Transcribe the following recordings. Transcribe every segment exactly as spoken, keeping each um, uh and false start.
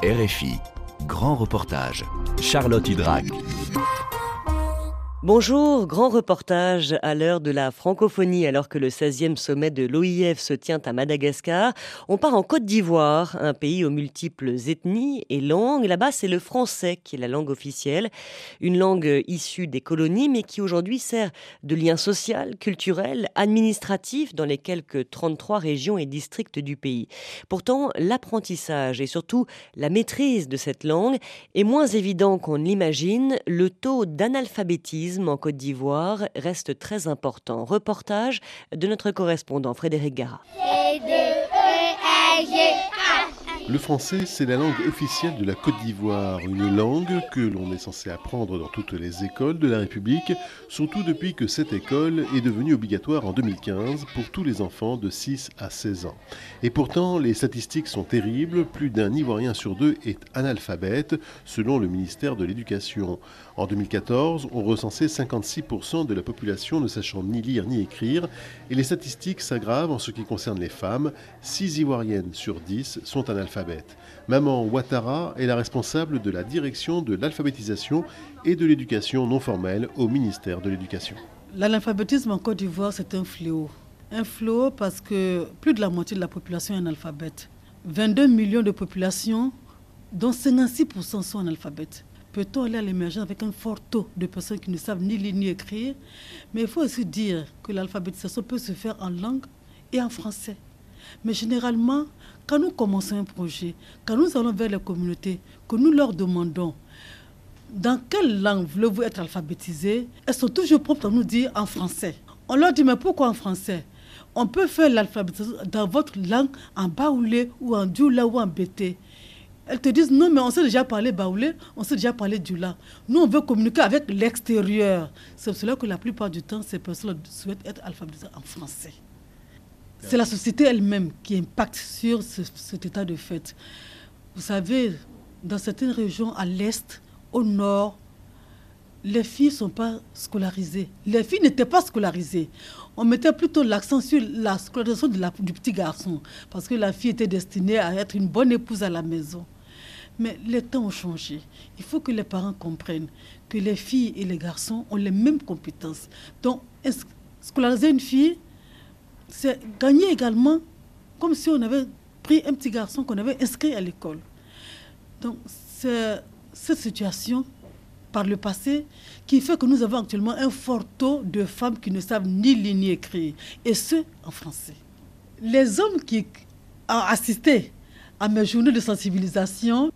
R F I, grand reportage, Charlotte Hydrac. Bonjour, grand reportage à l'heure de la francophonie, alors que le seizième sommet de l'O I F se tient à Madagascar. On part en Côte d'Ivoire, un pays aux multiples ethnies et langues. Là-bas, c'est le français qui est la langue officielle, une langue issue des colonies, mais qui aujourd'hui sert de lien social, culturel, administratif dans les quelques trente-trois régions et districts du pays. Pourtant, l'apprentissage et surtout la maîtrise de cette langue est moins évident qu'on ne l'imagine. Le taux d'analphabétisme en Côte d'Ivoire reste très important. Reportage de notre correspondant Frédéric Gara. Le français, c'est la langue officielle de la Côte d'Ivoire, une langue que l'on est censé apprendre dans toutes les écoles de la République, surtout depuis que cette école est devenue obligatoire en deux mille quinze pour tous les enfants de six à seize ans. Et pourtant, les statistiques sont terribles, plus d'un Ivoirien sur deux est analphabète, selon le ministère de l'Éducation. En deux mille quatorze, on recensait cinquante-six pour cent de la population ne sachant ni lire ni écrire, et les statistiques s'aggravent en ce qui concerne les femmes, six Ivoiriennes sur dix sont analphabètes. Maman Ouattara est la responsable de la direction de l'alphabétisation et de l'éducation non formelle au ministère de l'Éducation. L'analphabétisme en Côte d'Ivoire, c'est un fléau. Un fléau parce que plus de la moitié de la population est analphabète. vingt-deux millions de population, dont cinquante-six pour cent sont analphabètes. Peut-on aller à l'émergence avec un fort taux de personnes qui ne savent ni lire ni écrire? Mais il faut aussi dire que l'alphabétisation peut se faire en langue et en français. Mais généralement, quand nous commençons un projet, quand nous allons vers les communautés, que nous leur demandons dans quelle langue voulez-vous être alphabétisé, elles sont toujours promptes à nous dire en français. On leur dit mais pourquoi en français? On peut faire l'alphabétisation dans votre langue en baoulé ou en dioula ou en bété. Elles te disent non mais on sait déjà parler baoulé, on sait déjà parler dioula. Nous on veut communiquer avec l'extérieur. C'est pour cela que la plupart du temps ces personnes souhaitent être alphabétisées en français. C'est la société elle-même qui impacte sur ce, cet état de fait. Vous savez, dans certaines régions à l'est, au nord, les filles ne sont pas scolarisées. Les filles n'étaient pas scolarisées. On mettait plutôt l'accent sur la scolarisation de la, du petit garçon, parce que la fille était destinée à être une bonne épouse à la maison. Mais les temps ont changé. Il faut que les parents comprennent que les filles et les garçons ont les mêmes compétences. Donc, scolariser une fille, c'est gagner également comme si on avait pris un petit garçon qu'on avait inscrit à l'école. Donc, c'est cette situation, par le passé, qui fait que nous avons actuellement un fort taux de femmes qui ne savent ni lire ni écrire, et ce, en français. Les hommes qui ont assisté à mes journées de sensibilisation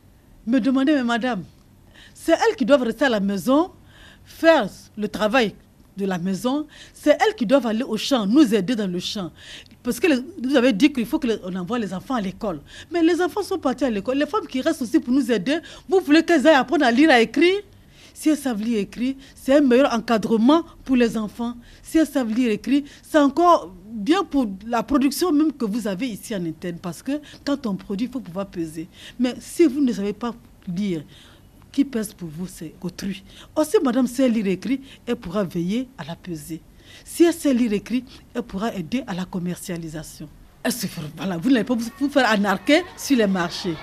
me demandaient, mais madame, c'est elles qui doivent rester à la maison, faire le travail de la maison, c'est elles qui doivent aller au champ, nous aider dans le champ. Parce que les, vous avez dit qu'il faut qu'on envoie les enfants à l'école. Mais les enfants sont partis à l'école. Les femmes qui restent aussi pour nous aider, vous voulez qu'elles aillent apprendre à lire, à écrire? Si elles savent lire et écrire, c'est un meilleur encadrement pour les enfants. Si elles savent lire et écrire, c'est encore bien pour la production même que vous avez ici en interne. Parce que quand on produit, il faut pouvoir peser. Mais si vous ne savez pas lire, qui pèse pour vous, c'est autrui. Aussi, madame sait lire et écrire, elle pourra veiller à la peser. Si elle sait lire et écrire, elle pourra aider à la commercialisation. Elle se fera, voilà, vous n'allez pas vous faire anarquer sur les marchés.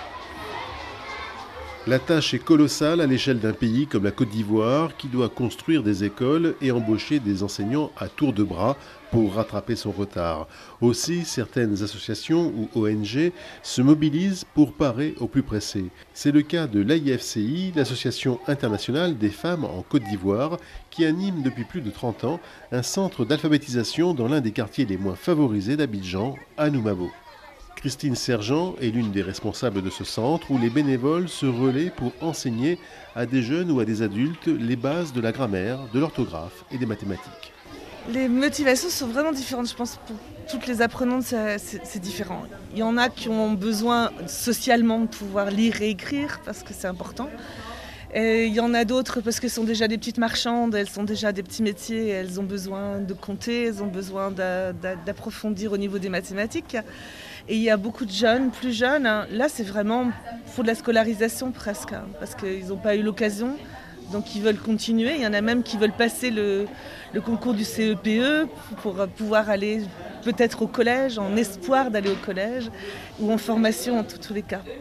La tâche est colossale à l'échelle d'un pays comme la Côte d'Ivoire qui doit construire des écoles et embaucher des enseignants à tour de bras pour rattraper son retard. Aussi, certaines associations ou O N G se mobilisent pour parer au plus pressé. C'est le cas de l'A I F C I, l'Association internationale des femmes en Côte d'Ivoire, qui anime depuis plus de trente ans un centre d'alphabétisation dans l'un des quartiers les moins favorisés d'Abidjan, à Noumabo. Christine Sergent est l'une des responsables de ce centre où les bénévoles se relaient pour enseigner à des jeunes ou à des adultes les bases de la grammaire, de l'orthographe et des mathématiques. Les motivations sont vraiment différentes, je pense, pour toutes les apprenantes, c'est, c'est différent. Il y en a qui ont besoin socialement de pouvoir lire et écrire parce que c'est important. Et il y en a d'autres parce qu'elles sont déjà des petites marchandes, elles sont déjà des petits métiers, elles ont besoin de compter, elles ont besoin d'a, d'a, d'approfondir au niveau des mathématiques. Et il y a beaucoup de jeunes, plus jeunes, hein. Là c'est vraiment pour de la scolarisation presque, hein, parce qu'ils n'ont pas eu l'occasion, donc ils veulent continuer. Il y en a même qui veulent passer le, le concours du C E P E pour pouvoir aller peut-être au collège, en espoir d'aller au collège, ou en formation en tous les cas.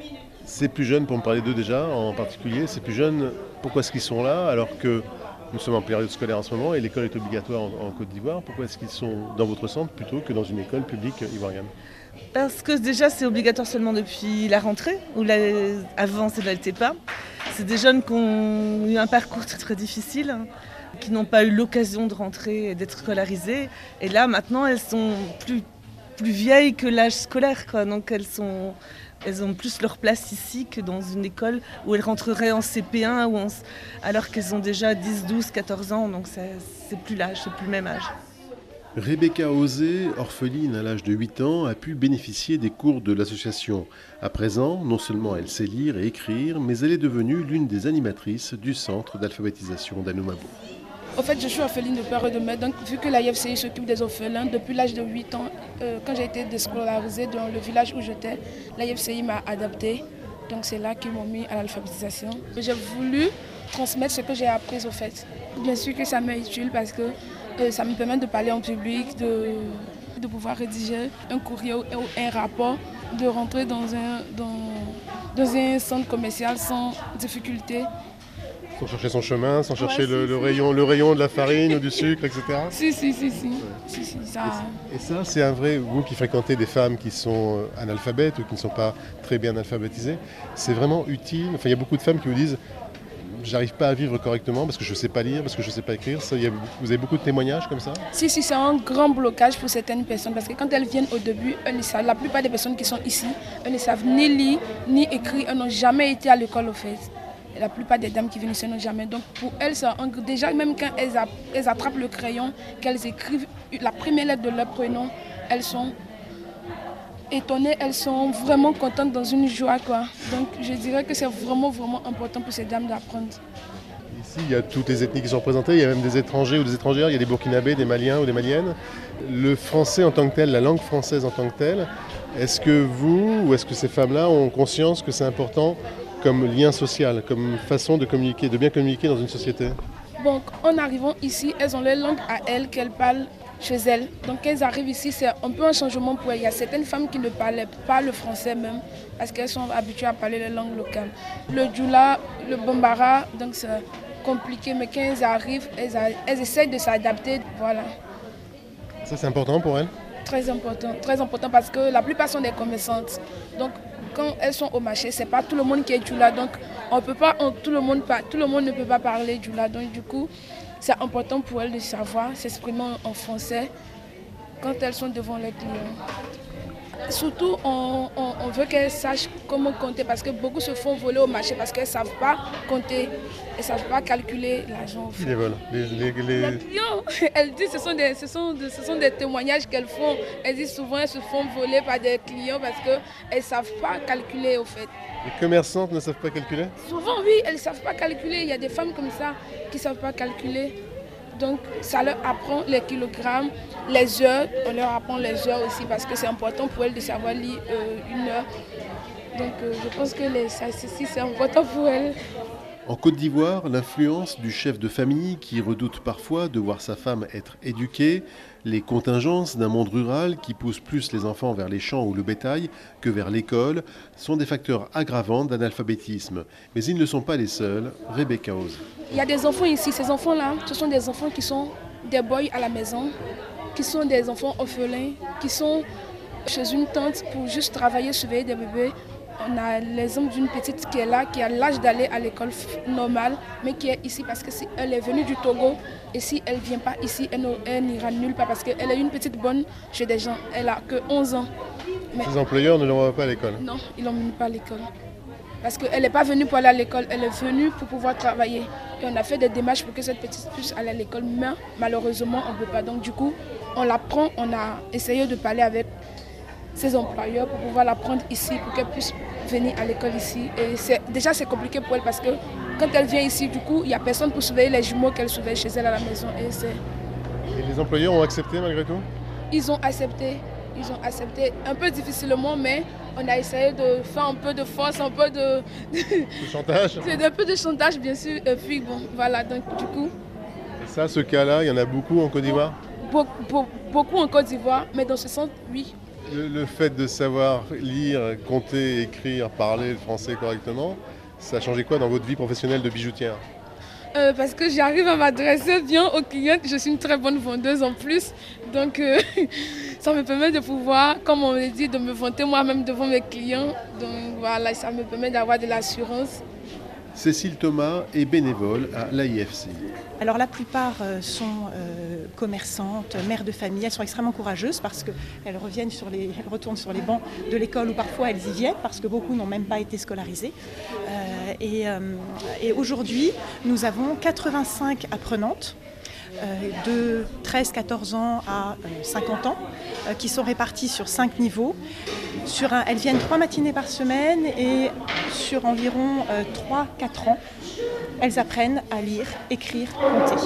Ces plus jeunes, pour me parler d'eux déjà en particulier, ces plus jeunes, pourquoi est-ce qu'ils sont là alors que nous sommes en période scolaire en ce moment et l'école est obligatoire en, en Côte d'Ivoire? Pourquoi est-ce qu'ils sont dans votre centre plutôt que dans une école publique ivoirienne? Parce que déjà c'est obligatoire seulement depuis la rentrée, où la... avant ça ne l'était pas. C'est des jeunes qui ont eu un parcours très, très difficile, hein, qui n'ont pas eu l'occasion de rentrer et d'être scolarisées. Et là maintenant elles sont plus, plus vieilles que l'âge scolaire, quoi. Donc elles, sont, elles ont plus leur place ici que dans une école où elles rentreraient en C P un, ou en... alors qu'elles ont déjà dix, douze, quatorze ans. Donc c'est, c'est plus l'âge, c'est plus le même âge. Rebecca Osé, orpheline à l'âge de huit ans, a pu bénéficier des cours de l'association. À présent, non seulement elle sait lire et écrire, mais elle est devenue l'une des animatrices du centre d'alphabétisation d'Anoumabo. En fait, je suis orpheline de père et de mère, donc vu que l'A I F C I s'occupe des orphelins, depuis l'âge de huit ans, euh, quand j'ai été déscolarisée dans le village où j'étais, l'A I F C I m'a adaptée, donc c'est là qu'ils m'ont mis à l'alphabétisation. J'ai voulu transmettre ce que j'ai appris au fait. Bien sûr que ça m'est utile parce que Euh, ça me permet de parler en public, de, de pouvoir rédiger un courrier ou un rapport, de rentrer dans un, dans, dans un centre commercial sans difficulté. Sans chercher son chemin, sans chercher ouais, le, si, le, si. Rayon, le rayon de la farine ou du sucre, et cetera. Si, si, si, si. Ouais. si, si ça... Et, et ça, c'est un vrai, vous qui fréquentez des femmes qui sont analphabètes ou qui ne sont pas très bien alphabétisées, c'est vraiment utile. Enfin, il y a beaucoup de femmes qui vous disent j'arrive pas à vivre correctement parce que je ne sais pas lire, parce que je ne sais pas écrire. Ça, y a, vous avez beaucoup de témoignages comme ça? Si, si, c'est un grand blocage pour certaines personnes parce que quand elles viennent au début, elles ne savent, la plupart des personnes qui sont ici, elles ne savent ni lire, ni écrire, elles n'ont jamais été à l'école au fait. Et la plupart des dames qui viennent ici n'ont jamais. Donc pour elles, c'est un, déjà même quand elles, a, elles attrapent le crayon, qu'elles écrivent la première lettre de leur prénom, elles sont étonnées, elles sont vraiment contentes dans une joie, quoi. Donc je dirais que c'est vraiment, vraiment important pour ces dames d'apprendre. Ici, il y a toutes les ethnies qui sont représentées, il y a même des étrangers ou des étrangères, il y a des Burkinabés, des Maliens ou des Maliennes. Le français en tant que tel, la langue française en tant que telle, est-ce que vous ou est-ce que ces femmes-là ont conscience que c'est important comme lien social, comme façon de communiquer, de bien communiquer dans une société? Bon, en arrivant ici, elles ont leur langue à elles qu'elles parlent chez elles. Donc quand elles arrivent ici, c'est un peu un changement pour elles. Il y a certaines femmes qui ne parlaient pas le français même parce qu'elles sont habituées à parler les langues locales. Le djoula, le bambara, donc c'est compliqué, mais quand elles arrivent, elles, a, elles essayent de s'adapter. Voilà. Ça, c'est important pour elles? Très important, très important parce que la plupart sont des commerçantes. Donc quand elles sont au marché, c'est pas tout le monde qui est djoula. Donc on peut pas, on, tout le monde, tout le monde ne peut pas parler djoula. Donc du coup, c'est important pour elles de savoir s'exprimer en français quand elles sont devant les clients. Surtout, on, on, on veut qu'elles sachent comment compter parce que beaucoup se font voler au marché parce qu'elles ne savent pas compter, elles ne savent pas calculer l'argent. Qui les vole? les, les, les... Les clients, elles disent que ce sont des, ce sont de, ce sont des témoignages qu'elles font. Elles disent souvent qu'elles se font voler par des clients parce qu'elles ne savent pas calculer au fait. Les commerçantes ne savent pas calculer? Souvent oui, elles ne savent pas calculer. Il y a des femmes comme ça qui ne savent pas calculer. Donc ça leur apprend les kilogrammes, les heures, on leur apprend les heures aussi parce que c'est important pour elles de savoir lire euh, une heure. Donc euh, je pense que les, ça, ceci c'est important pour elles. En Côte d'Ivoire, l'influence du chef de famille qui redoute parfois de voir sa femme être éduquée, les contingences d'un monde rural qui pousse plus les enfants vers les champs ou le bétail que vers l'école sont des facteurs aggravants d'analphabétisme. Mais ils ne sont pas les seuls. Rebecca Ose. Il y a des enfants ici, ces enfants-là, ce sont des enfants qui sont des boys à la maison, qui sont des enfants orphelins, qui sont chez une tante pour juste travailler, surveiller des bébés. On a l'exemple d'une petite qui est là, qui a l'âge d'aller à l'école normale, mais qui est ici parce qu'elle est venue du Togo. Et si elle ne vient pas ici, elle, elle n'ira nulle part parce qu'elle est une petite bonne chez des gens. Elle n'a que onze ans. Mais ses employeurs ne l'envoient pas à l'école? Non, ils ne l'emmènent pas à l'école. Parce qu'elle n'est pas venue pour aller à l'école, elle est venue pour pouvoir travailler. Et on a fait des démarches pour que cette petite puisse aller à l'école, mais malheureusement, on ne peut pas. Donc du coup, on la prend, on a essayé de parler avec ses employeurs pour pouvoir la prendre ici, pour qu'elle puisse venir à l'école ici. Et c'est, déjà, c'est compliqué pour elle parce que quand elle vient ici, du coup, il n'y a personne pour surveiller les jumeaux qu'elle surveille chez elle à la maison. Et, c'est... et les employeurs ont accepté malgré tout? Ils ont accepté, ils ont accepté un peu difficilement, mais on a essayé de faire un peu de force, un peu de... de chantage? C'est un peu de chantage, bien sûr. Et puis, bon, voilà, donc du coup... Et ça, ce cas-là, il y en a beaucoup en Côte d'Ivoire? Beaucoup, beaucoup en Côte d'Ivoire, mais dans ce centre, oui. Le, le fait de savoir lire, compter, écrire, parler le français correctement, ça a changé quoi dans votre vie professionnelle de bijoutière? Euh, parce que j'arrive à m'adresser bien aux clients. Je suis une très bonne vendeuse en plus. Donc, euh, ça me permet de pouvoir, comme on me dit, de me vanter moi-même devant mes clients. Donc, voilà, ça me permet d'avoir de l'assurance. Cécile Thomas est bénévole à l'A I F C. Alors la plupart euh, sont euh, commerçantes, mères de famille. Elles sont extrêmement courageuses parce qu'elles reviennent sur les, elles retournent sur les bancs de l'école où parfois elles y viennent parce que beaucoup n'ont même pas été scolarisées. Euh, et, euh, et aujourd'hui, nous avons quatre-vingt-cinq apprenantes euh, de treize à quatorze ans à euh, cinquante ans euh, qui sont réparties sur cinq niveaux. Sur un, elles viennent trois matinées par semaine et sur environ euh, trois à quatre ans, elles apprennent à lire, écrire, compter.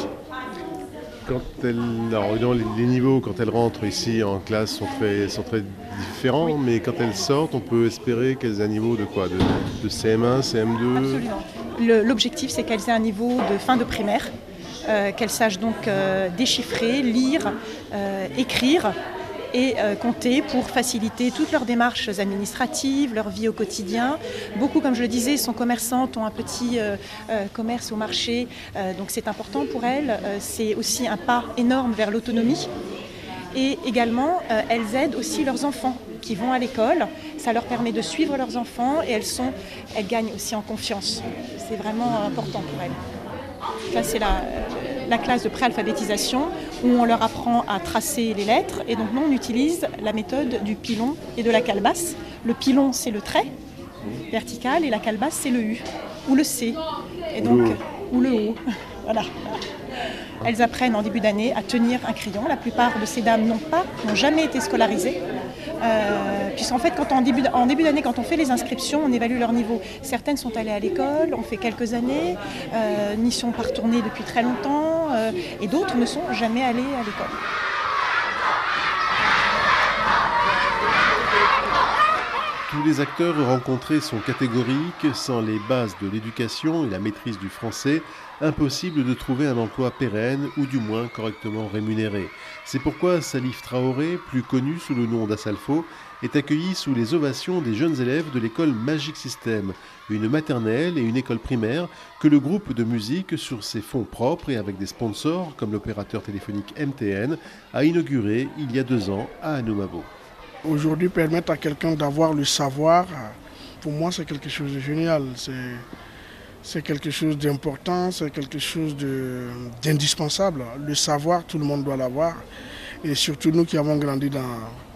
Quand elles, alors, les niveaux, quand elles rentrent ici en classe, sont très, sont très différents, oui. Mais quand elles sortent, on peut espérer qu'elles aient un niveau de quoi? De, de C M un, C M deux? Absolument. Le, l'objectif, c'est qu'elles aient un niveau de fin de primaire, euh, qu'elles sachent donc euh, déchiffrer, lire, euh, écrire et euh, compter pour faciliter toutes leurs démarches administratives, leur vie au quotidien. Beaucoup, comme je le disais, sont commerçantes, ont un petit euh, euh, commerce au marché, euh, donc c'est important pour elles. Euh, c'est aussi un pas énorme vers l'autonomie. Et également, euh, elles aident aussi leurs enfants qui vont à l'école. Ça leur permet de suivre leurs enfants et elles, sont, elles gagnent aussi en confiance. C'est vraiment important pour elles. Là, c'est la, la classe de préalphabétisation où on leur apprend à tracer les lettres. Et donc, nous, on utilise la méthode du pilon et de la calebasse. Le pilon, c'est le trait vertical et la calebasse, c'est le U ou le C. Et donc, ou le O. Voilà. Elles apprennent en début d'année à tenir un crayon. La plupart de ces dames n'ont pas, n'ont jamais été scolarisées. Euh, puisqu'en fait, quand on, en, début, en début d'année, quand on fait les inscriptions, on évalue leur niveau. Certaines sont allées à l'école, ont fait quelques années, euh, n'y sont pas retournées depuis très longtemps, euh, et d'autres ne sont jamais allées à l'école. Tous les acteurs rencontrés sont catégoriques. Sans les bases de l'éducation et la maîtrise du français, impossible de trouver un emploi pérenne ou du moins correctement rémunéré. C'est pourquoi Salif Traoré, plus connu sous le nom d'Assalfo, est accueilli sous les ovations des jeunes élèves de l'école Magic System, une maternelle et une école primaire que le groupe de musique, sur ses fonds propres et avec des sponsors comme l'opérateur téléphonique M T N, a inauguré il y a deux ans à Anoumabo. Aujourd'hui, permettre à quelqu'un d'avoir le savoir, pour moi, c'est quelque chose de génial. C'est, c'est quelque chose d'important, c'est quelque chose de, d'indispensable. Le savoir, tout le monde doit l'avoir. Et surtout nous qui avons grandi dans,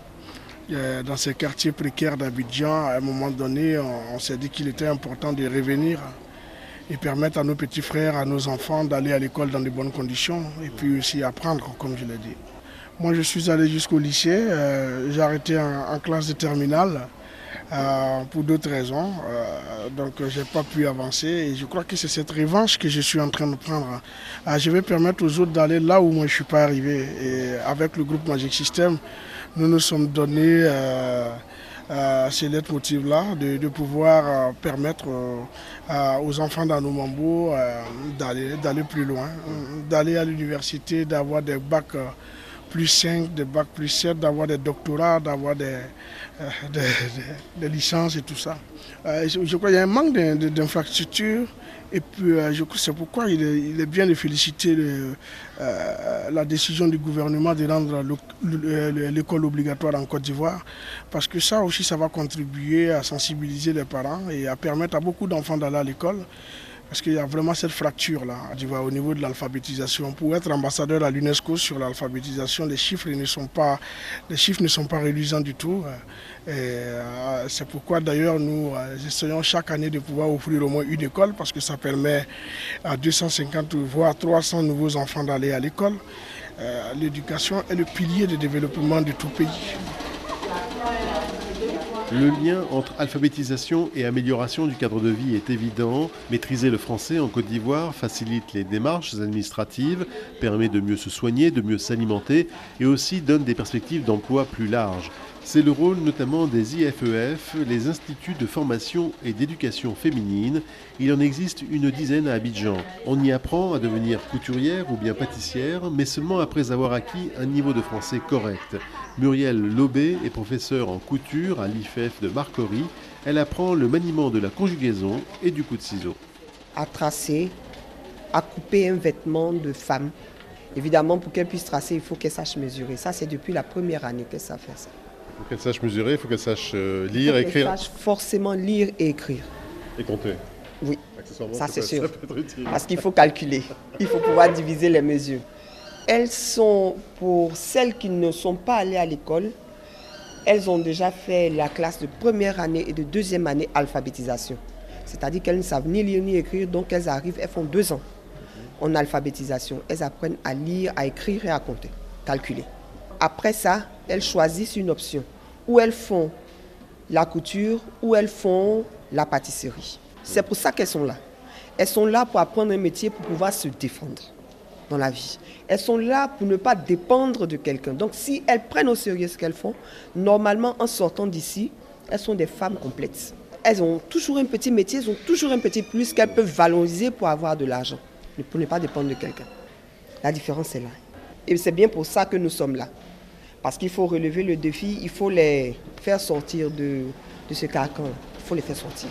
dans ces quartiers précaires d'Abidjan, à un moment donné, on, on s'est dit qu'il était important de revenir et permettre à nos petits frères, à nos enfants d'aller à l'école dans de bonnes conditions et puis aussi apprendre, comme je l'ai dit. Moi, je suis allé jusqu'au lycée, euh, j'ai arrêté en, en classe de terminale euh, pour d'autres raisons, euh, donc je n'ai pas pu avancer et je crois que c'est cette revanche que je suis en train de prendre. Euh, je vais permettre aux autres d'aller là où moi je ne suis pas arrivé et avec le groupe Magic System, nous nous sommes donnés euh, euh, ces leitmotivs-là de, de pouvoir euh, permettre euh, aux enfants d'Anoumabo euh, d'aller, d'aller plus loin, d'aller à l'université, d'avoir des bacs euh, plus cinq, des bacs plus sept, d'avoir des doctorats, d'avoir des, euh, des, des, des licences et tout ça. Euh, je, je crois qu'il y a un manque d'infrastructures et puis euh, je, c'est pourquoi il est, il est bien de féliciter le, euh, la décision du gouvernement de rendre l'école obligatoire en Côte d'Ivoire parce que ça aussi, ça va contribuer à sensibiliser les parents et à permettre à beaucoup d'enfants d'aller à l'école. Parce qu'il y a vraiment cette fracture-là au niveau de l'alphabétisation. Pour être ambassadeur à l'UNESCO sur l'alphabétisation, les chiffres ne sont pas, les chiffres ne sont pas réduisants du tout. Et c'est pourquoi d'ailleurs nous essayons chaque année de pouvoir offrir au moins une école parce que ça permet à deux cent cinquante voire trois cents nouveaux enfants d'aller à l'école. L'éducation est le pilier de développement de tout pays. Le lien entre alphabétisation et amélioration du cadre de vie est évident. Maîtriser le français en Côte d'Ivoire facilite les démarches administratives, permet de mieux se soigner, de mieux s'alimenter et aussi donne des perspectives d'emploi plus larges. C'est le rôle notamment des I F E F, les instituts de formation et d'éducation féminine. Il en existe une dizaine à Abidjan. On y apprend à devenir couturière ou bien pâtissière, mais seulement après avoir acquis un niveau de français correct. Muriel Lobé est professeure en couture à l'I F F de Marcory. Elle apprend le maniement de la conjugaison et du coup de ciseau. À tracer, à couper un vêtement de femme. Évidemment, pour qu'elle puisse tracer, il faut qu'elle sache mesurer. Ça, c'est depuis la première année qu'elle sait faire ça. Il faut qu'elle sache mesurer, il faut qu'elle sache euh, lire, il faut écrire. Qu'elle sache forcément lire et écrire. Et compter. Oui, ça c'est sûr. Ça Parce qu'il faut calculer, il faut pouvoir diviser les mesures. Elles sont, pour celles qui ne sont pas allées à l'école, elles ont déjà fait la classe de première année et de deuxième année alphabétisation. C'est-à-dire qu'elles ne savent ni lire ni écrire, donc elles arrivent, elles font deux ans en alphabétisation. Elles apprennent à lire, à écrire et à compter, calculer. Après ça, elles choisissent une option où elles font la couture, où elles font la pâtisserie. C'est pour ça qu'elles sont là. Elles sont là pour apprendre un métier, pour pouvoir se défendre dans la vie. Elles sont là pour ne pas dépendre de quelqu'un. Donc si elles prennent au sérieux ce qu'elles font, normalement en sortant d'ici, elles sont des femmes complètes. Elles ont toujours un petit métier, elles ont toujours un petit plus qu'elles peuvent valoriser pour avoir de l'argent, pour ne pas dépendre de quelqu'un. La différence est là. Et c'est bien pour ça que nous sommes là. Parce qu'il faut relever le défi, il faut les faire sortir de, de ce carcan. Il faut les faire sortir.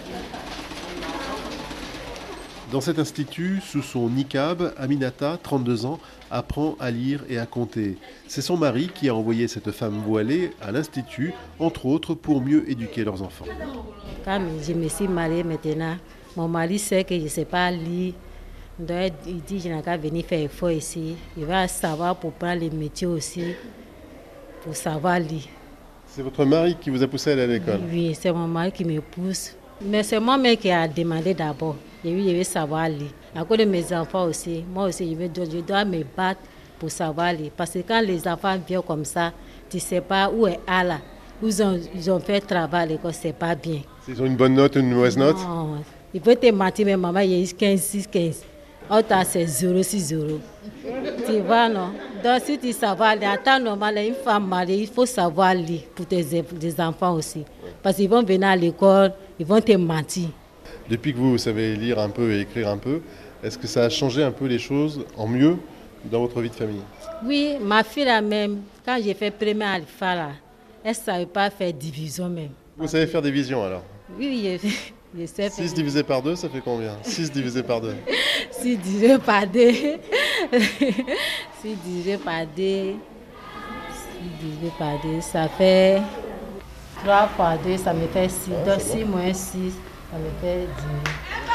Dans cet institut, sous son niqab, Aminata, trente-deux ans, apprend à lire et à compter. C'est son mari qui a envoyé cette femme voilée à l'institut, entre autres pour mieux éduquer leurs enfants. Quand je me suis mariée maintenant, mon mari sait que je ne sais pas lire. Donc il dit que je n'ai qu'à venir faire effort ici. Il va savoir pour prendre les métiers aussi, pour savoir lire. C'est votre mari qui vous a poussé à aller à l'école? Oui, c'est mon mari qui me pousse. Mais c'est moi-même qui a demandé d'abord. Et oui, je veux savoir lire. À cause de mes enfants aussi, moi aussi, je, veux, je dois me battre pour savoir lire. Parce que quand les enfants viennent comme ça, tu ne sais pas où est Allah. Ils ont, ils ont fait travail à l'école, ce n'est pas bien. Ils ont une bonne note ou une mauvaise note? Non, il peut te mentir, mais maman, il y a quinze, six, quinze. Autre, c'est zéro, six, zéro. Tu vois, non? Donc, si tu sais lire, en temps normal, une femme mariée, il faut savoir lire pour tes, tes enfants aussi. Parce qu'ils vont venir à l'école, ils vont te mentir. Depuis que vous savez lire un peu et écrire un peu, est-ce que ça a changé un peu les choses en mieux dans votre vie de famille? Oui, ma fille là même, quand j'ai fait première alpha là, elle ne savait pas faire division même. Vous savez faire division alors? Oui, je, je sais faire. six divisé par deux, ça fait combien? six divisé par deux. six divisé par deux. six divisé par deux. six divisé par deux, ça fait trois fois deux, ça me fait six. Donc six moins six, ça me fait dix.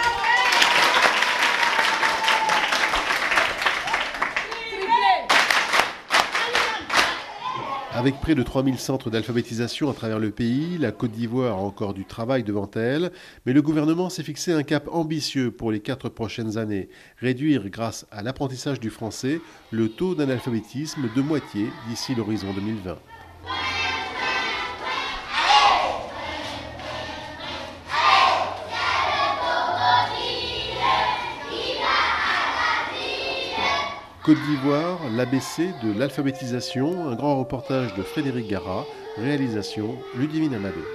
Avec près de trois mille centres d'alphabétisation à travers le pays, la Côte d'Ivoire a encore du travail devant elle, mais le gouvernement s'est fixé un cap ambitieux pour les quatre prochaines années, réduire grâce à l'apprentissage du français le taux d'analphabétisme de moitié d'ici l'horizon deux mille vingt. Côte d'Ivoire, l'A B C de l'alphabétisation, un grand reportage de Frédéric Gara, réalisation Ludivine Amadou.